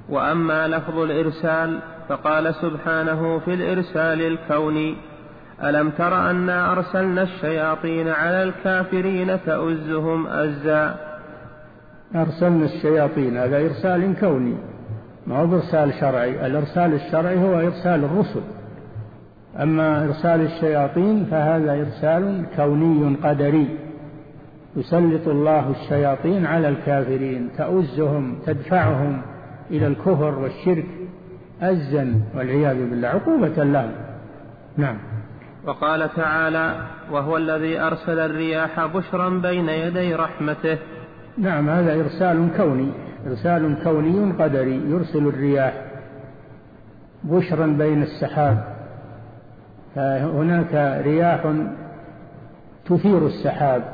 وأما لفظ الإرسال فقال سبحانه في الإرسال الكوني: ألم تر أنا أرسلنا الشياطين على الكافرين تؤزهم أزا. أرسلنا الشياطين، هذا إرسال كوني ما هو إرسال شرعي. الإرسال الشرعي هو إرسال الرسل، أما إرسال الشياطين فهذا إرسال كوني قدري. يسلط الله الشياطين على الكافرين تؤزهم، تدفعهم إلى الكفر والشرك أزا والعياذ بالله، عقوبة لهم. نعم. وقال تعالى: وهو الذي أرسل الرياح بشرا بين يدي رحمته. نعم، هذا إرسال كوني، إرسال كوني قدري. يرسل الرياح بشرا بين السحاب، فهناك رياح تثير السحاب،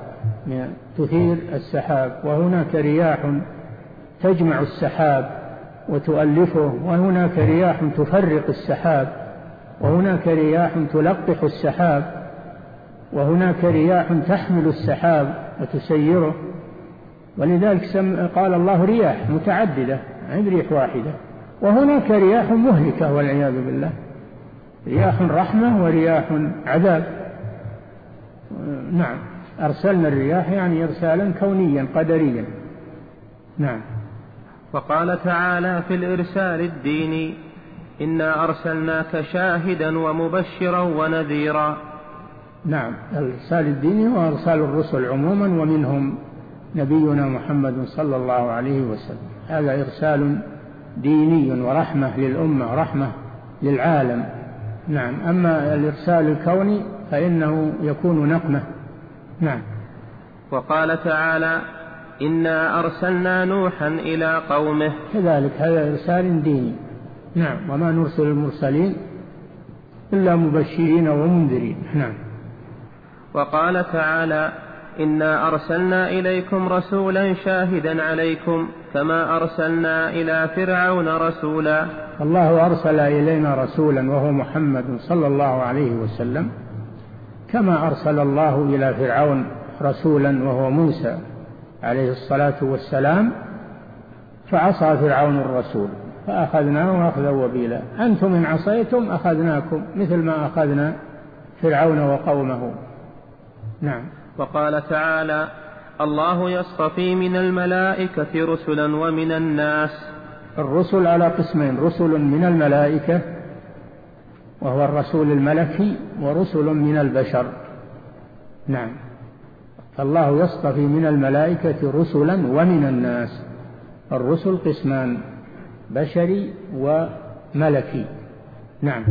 وهناك رياح تجمع السحاب وتؤلفه، وهناك رياح تفرق السحاب، وهناك رياح تلقح السحاب، وهناك رياح تحمل السحاب وتسيره. ولذلك قال الله رياح متعددة عند ريح واحدة. وهناك رياح مهلكة والعياذ بالله، رياح رحمة ورياح عذاب. نعم، أرسلنا الرياح يعني إرسالا كونيا قدريا. نعم. وقال تعالى في الإرسال الديني: إنا أرسلناك شاهدا ومبشرا ونذيرا. نعم، الإرسال الديني هو إرسال الرسل عموما، ومنهم نبينا محمد صلى الله عليه وسلم. هذا إرسال ديني ورحمة للأمة ورحمة للعالم. نعم. أما الإرسال الكوني فإنه يكون نقمة. نعم. وقال تعالى: إنا أرسلنا نوحا إلى قومه. كذلك هذا إرسال ديني. نعم. وما نرسل المرسلين إلا مبشرين ومنذرين. نعم. وقال تعالى: إنا أرسلنا إليكم رسولا شاهدا عليكم كما أرسلنا إلى فرعون رسولا. الله أرسل إلينا رسولا وهو محمد صلى الله عليه وسلم، كما أرسل الله إلى فرعون رسولا وهو موسى عليه الصلاة والسلام، فعصى فرعون الرسول فأخذناه أخذا وبيلا. أنتم إن عصيتم أخذناكم مثل ما أخذنا فرعون وقومه. نعم. وقال تعالى: الله يصطفي من الملائكة رسلا ومن الناس. الرسل على قسمين: رسل من الملائكة وهو الرسول الملكي، ورسل من البشر. نعم. فالله يصطفي من الملائكة رسلا ومن الناس. الرسل قسمان: بشري وملكي. نعم.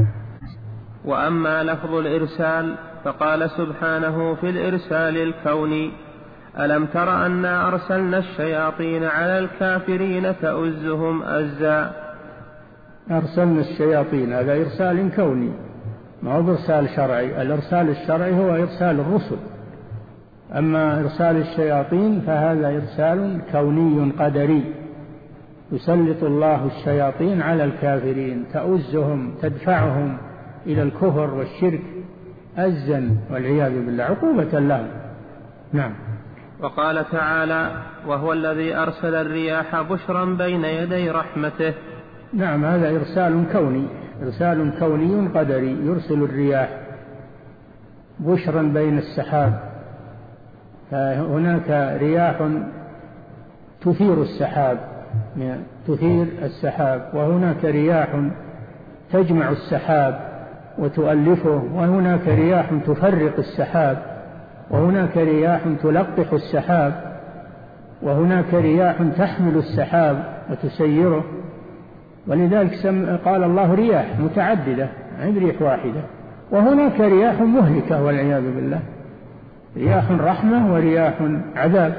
وأما لفظ الإرسال فقال سبحانه في الإرسال الكوني: ألم تر أنا أرسلنا الشياطين على الكافرين تؤزهم أزا. أرسلنا الشياطين، هذا إرسال كوني ما هو إرسال شرعي. الإرسال الشرعي هو إرسال الرسل، أما إرسال الشياطين فهذا إرسال كوني قدري. يسلط الله الشياطين على الكافرين تؤزهم، تدفعهم إلى الكفر والشرك أزا والعياذ بالله، عقوبة لهم. نعم. وقال تعالى: وهو الذي أرسل الرياح بشرا بين يدي رحمته. نعم، هذا إرسال كوني، إرسال كوني قدري. يرسل الرياح بشرا بين السحاب، فهناك رياح تثير السحاب، وهناك رياح تجمع السحاب وتؤلفه، وهناك رياح تفرق السحاب، وهناك رياح تلقح السحاب، وهناك رياح تحمل السحاب وتسيره. ولذلك قال الله رياح متعددة عند ريح واحدة. وهناك رياح مهلكة والعياذ بالله، رياح رحمة ورياح عذاب.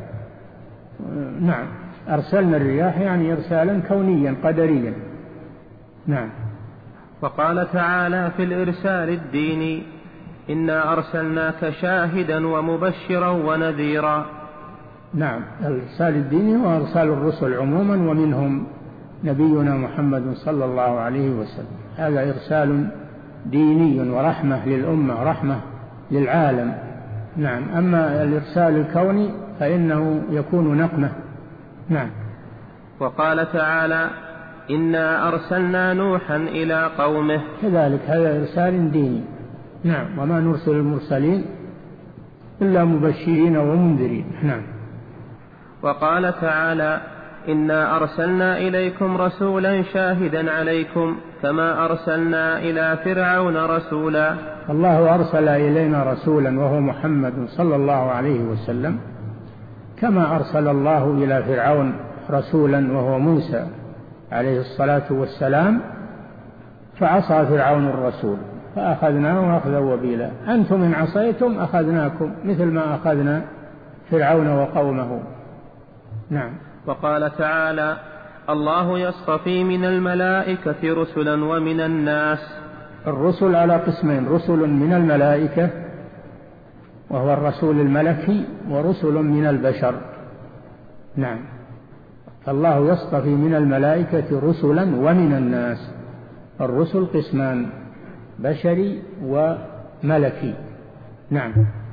نعم. أرسلنا الرياح يعني إرسالا كونيا قدريا. نعم. وقال تعالى في الإرسال الديني: إنا أرسلناك شاهدا ومبشرا ونذيرا. نعم، الإرسال الديني هو إرسال الرسل عموما، ومنهم نبينا محمد صلى الله عليه وسلم. هذا إرسال ديني ورحمة للأمة ورحمة للعالم. نعم. أما الإرسال الكوني فإنه يكون نقمة. نعم. وقال تعالى: إنا أرسلنا نوحا إلى قومه. كذلك هذا إرسال ديني. نعم. وما نرسل المرسلين إلا مبشرين ومنذرين. نعم. وقال تعالى إنا أرسلنا إليكم رسولا شاهدا عليكم كما أرسلنا إلى فرعون رسولا. الله أرسل إلينا رسولا وهو محمد صلى الله عليه وسلم، كما أرسل الله إلى فرعون رسولا وهو موسى عليه الصلاة والسلام، فعصى فرعون الرسول فأخذناه أخذا وبيلا. أنتم إن عصيتم أخذناكم مثل ما أخذنا فرعون وقومه. نعم. وقال تعالى الله يصطفي من الملائكة رسلا ومن الناس. الرسل على قسمين: رسل من الملائكة وهو الرسول الملكي، ورسل من البشر. نعم. فالله يصطفي من الملائكة رسلا ومن الناس. الرسل قسمان: بشري وملكي. نعم.